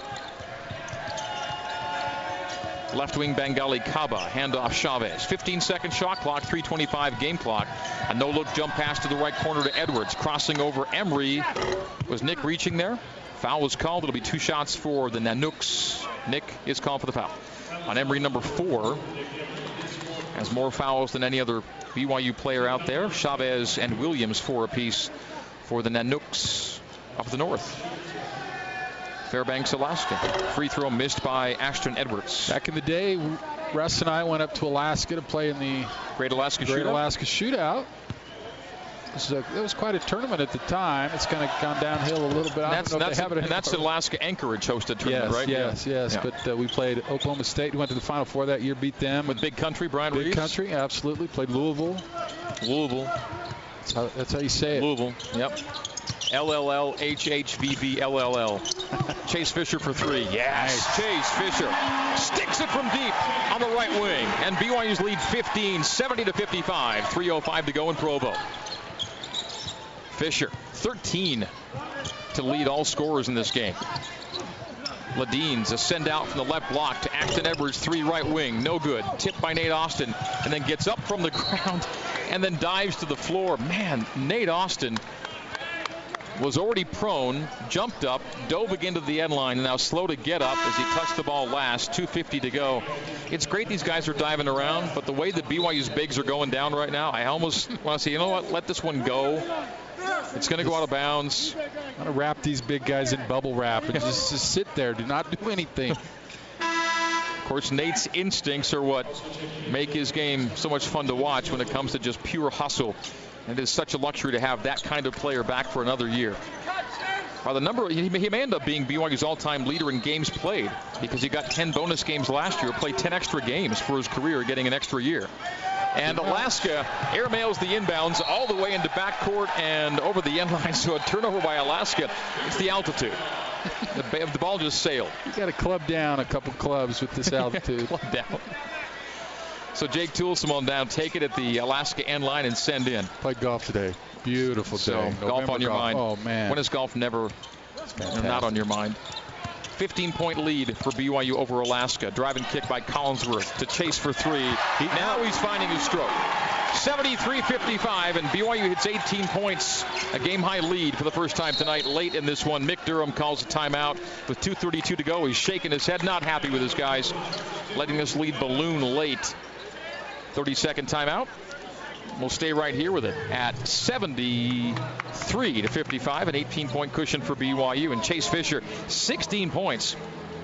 Left wing Bengali Kaba, handoff Chavez. fifteen second shot clock, three twenty-five game clock. A no-look jump pass to the right corner to Edwards. Crossing over Emery. Was Nick reaching there? Foul was called. It'll be two shots for the Nanooks. Nick is called for the foul. On Emery, number four. Has more fouls than any other B Y U player out there. Chavez and Williams four apiece for the Nanooks of the north. Fairbanks, Alaska. Free throw missed by Ashton Edwards. Back in the day, Russ and I went up to Alaska to play in the Great Alaska Great Shootout. Alaska Shootout. This is a, it was quite a tournament at the time. It's kind of gone downhill a little bit. I That's, don't know that's, if they have it and that's the Alaska Anchorage hosted tournament, yes, right? Yes, yeah. yes. Yeah. But uh, we played Oklahoma State. We went to the Final Four that year, beat them. With Big Country, Brian Big Reeves. Country, absolutely. Played Louisville. Louisville. That's how, that's how you say it. Louisville, yep. L L L H H V V L L L. Chase Fisher for three. Yes. Nice. Chase Fisher sticks it from deep on the right wing. And B Y U's lead fifteen, seventy to fifty-five. three oh five to go in Provo. Fisher, thirteen to lead all scorers in this game. Ladines, a send out from the left block to Ashton Edwards, three right wing. No good. Tipped by Nate Austin. And then gets up from the ground and then dives to the floor. Man, Nate Austin was already prone, jumped up, dove again to the end line, and now slow to get up as he touched the ball last. two fifty to go. It's great these guys are diving around, but the way that B Y U's bigs are going down right now, I almost want to say, you know what, let this one go. It's going to go out of bounds. I'm going to wrap these big guys in bubble wrap and just, just sit there. Do not do anything. Of course, Nate's instincts are what make his game so much fun to watch when it comes to just pure hustle. And it is such a luxury to have that kind of player back for another year. Well, the number he may end up being B Y U's all-time leader in games played because he got ten bonus games last year, played ten extra games for his career, getting an extra year. And Alaska airmails the inbounds all the way into backcourt and over the end line, so a turnover by Alaska. It's the altitude. The, the ball just sailed. You got to club down a couple clubs with this altitude. Club down. So Jake Toolson will now take it at the Alaska end line and send in. Played golf today. Beautiful day. So November golf on your golf. mind. Oh, man. When is golf never not on your mind? fifteen point lead for B Y U over Alaska. Driving kick by Collinsworth to Chase for three. He, now he's finding his stroke. seventy-three fifty-five, and B Y U hits eighteen points. A game-high lead for the first time tonight late in this one. Mick Durham calls a timeout with two thirty-two to go. He's shaking his head, not happy with his guys, letting this lead balloon late. thirty second timeout. We'll stay right here with it at seventy-three to fifty-five, an eighteen point cushion for B Y U. And Chase Fisher, sixteen points.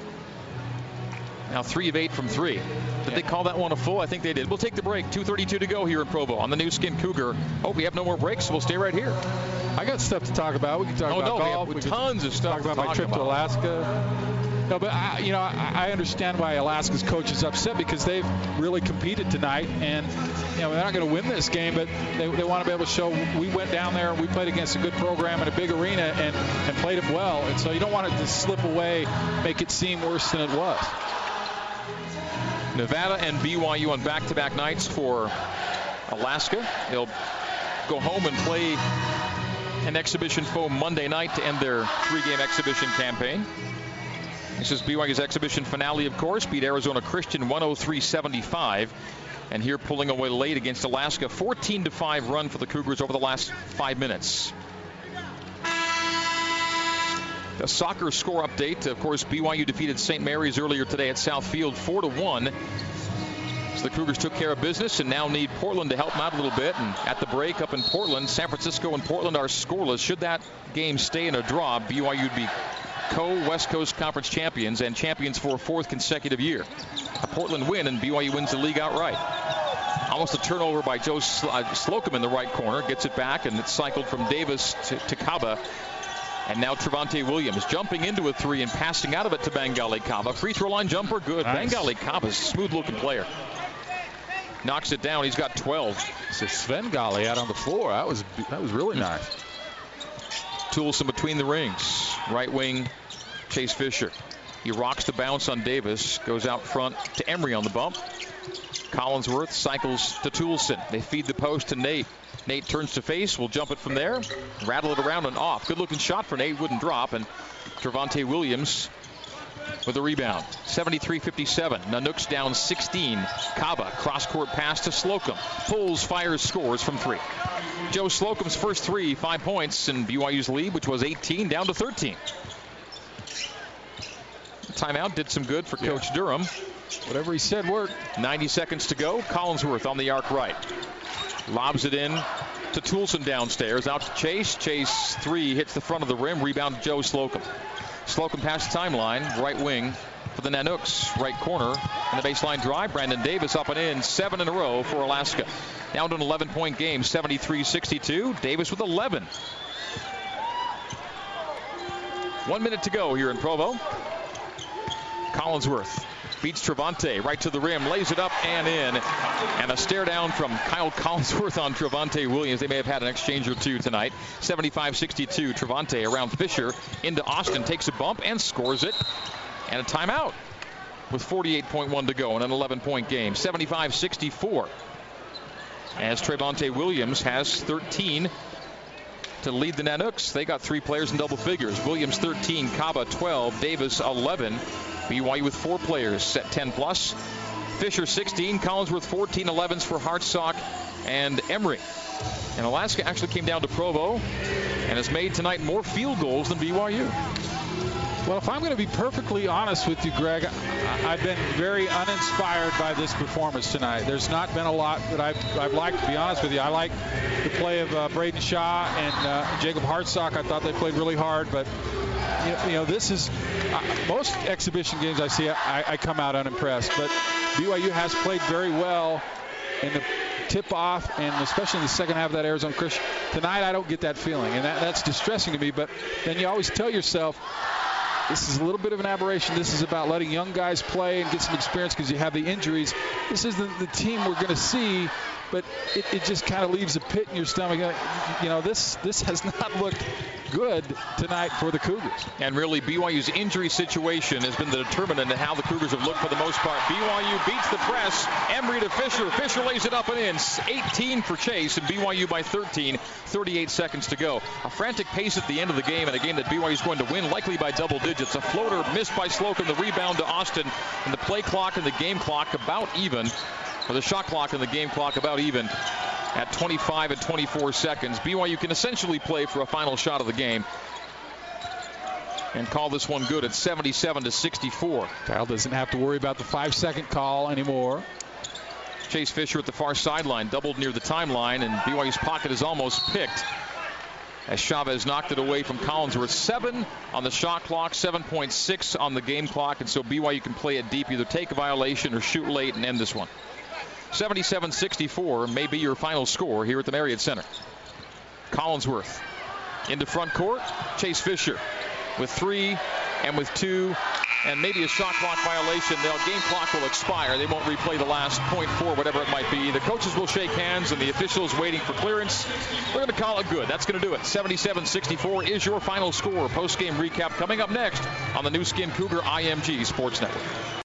Now three of eight from three. Did yeah. they call that one a full? I think they did. We'll take the break. two thirty-two to go here in Provo on the new Skin Cougar. Oh, we have no more breaks, so we'll stay right here. I got stuff to talk about. We can talk oh, about no, golf. We have we tons of stuff talk about to my talk trip about. to Alaska. No, but I, you know, I, I understand why Alaska's coach is upset because they've really competed tonight, and you know they're not going to win this game, but they, they want to be able to show we went down there, we played against a good program in a big arena, and and played it well, and so you don't want it to slip away, make it seem worse than it was. Nevada and B Y U on back-to-back nights for Alaska. They'll go home and play an exhibition foe Monday night to end their three-game exhibition campaign. This is B Y U's exhibition finale, of course. Beat Arizona Christian one oh three seventy-five. And here pulling away late against Alaska. fourteen to five run for the Cougars over the last five minutes. The soccer score update. Of course, B Y U defeated Saint Mary's earlier today at Southfield four to one. So the Cougars took care of business and now need Portland to help them out a little bit. And at the break up in Portland, San Francisco and Portland are scoreless. Should that game stay in a draw, B Y U would be co-West Coast Conference champions and champions for a fourth consecutive year. A Portland win, and B Y U wins the league outright. Almost a turnover by Joe Slocum in the right corner. Gets it back, and it's cycled from Davis to, to Kaba. And now Trevante Williams jumping into a three and passing out of it to Bengali Kaba. Free throw line jumper, good. Nice. Bengali Kaba is a smooth-looking player. Knocks it down. He's got twelve. So Svengali out on the floor. That was that was really nice. Toolson between the rings. Right wing, Chase Fisher. He rocks the bounce on Davis. Goes out front to Emery on the bump. Collinsworth cycles to Toolson. They feed the post to Nate. Nate turns to face. Will jump it from there. Rattle it around and off. Good looking shot for Nate. Wouldn't drop. And Trevante Williams with a rebound. seventy-three fifty-seven. Nanooks down sixteen. Kaba, cross-court pass to Slocum. Pulls, fires, scores from three. Joe Slocum's first three, five points, and B Y U's lead, which was eighteen, down to thirteen. Timeout did some good for Coach yeah. Durham. Whatever he said worked. ninety seconds to go. Collinsworth on the arc right. Lobs it in to Toolson downstairs. Out to Chase. Chase three hits the front of the rim. Rebound to Joe Slocum. Slocum past the timeline. Right wing for the Nanooks. Right corner. And the baseline drive. Brandon Davis up and in. Seven in a row for Alaska. Down to an eleven-point game. seventy-three sixty-two. Davis with eleven. One minute to go here in Provo. Collinsworth beats Trevante right to the rim, lays it up and in. And a stare down from Kyle Collinsworth on Trevante Williams. They may have had an exchange or two tonight. seventy-five sixty-two. Trevante around Fisher into Austin, takes a bump and scores it. And a timeout with forty-eight point one to go in an eleven-point game. seventy-five sixty-four. As Trevante Williams has thirteen to lead the Nanooks. They got three players in double figures. Williams thirteen, Kaba twelve, Davis eleven. B Y U with four players set ten plus. Fisher sixteen, Collinsworth fourteen, elevens for Hartsock and Emery. And Alaska actually came down to Provo and has made tonight more field goals than B Y U. Well, if I'm going to be perfectly honest with you, Greg, I've been very uninspired by this performance tonight. There's not been a lot that I've, I've liked, to be honest with you. I like the play of uh, Braden Shaw and uh, Jacob Hartsock. I thought they played really hard, but you know, you know this is uh, most exhibition games I see, I, I come out unimpressed. But B Y U has played very well in the tip-off, and especially in the second half of that Arizona Christian. Tonight, I don't get that feeling, and that, that's distressing to me. But then you always tell yourself, this is a little bit of an aberration. This is about letting young guys play and get some experience because you have the injuries. This is the, the team we're going to see, but it, it just kind of leaves a pit in your stomach. You know, this this has not looked good tonight for the Cougars. And really, B Y U's injury situation has been the determinant in how the Cougars have looked for the most part. B Y U beats the press. Emery to Fisher. Fisher lays it up and in. eighteen for Chase, and B Y U by thirteen. thirty-eight seconds to go. A frantic pace at the end of the game, and a game that B Y U is going to win, likely by double digits. A floater missed by Slocum. The rebound to Austin. And the play clock and the game clock about even. Or the shot clock and the game clock about even at twenty-five and twenty-four seconds. B Y U can essentially play for a final shot of the game and call this one good at seventy-seven to sixty-four. Kyle doesn't have to worry about the five-second call anymore. Chase Fisher at the far sideline, doubled near the timeline, and B Y U's pocket is almost picked as Chavez knocked it away from Collinsworth. Seven on the shot clock, seven point six on the game clock, and so B Y U can play it deep, either take a violation or shoot late and end this one. seventy-seven sixty-four may be your final score here at the Marriott Center. Collinsworth into front court. Chase Fisher with three and with two and maybe a shot clock violation. The game clock will expire. They won't replay the last point four, whatever it might be. The coaches will shake hands and the officials waiting for clearance. We're going to call it good. That's going to do it. seventy-seven sixty-four is your final score. Post-game recap coming up next on the new Skin Cougar I M G Sports Network.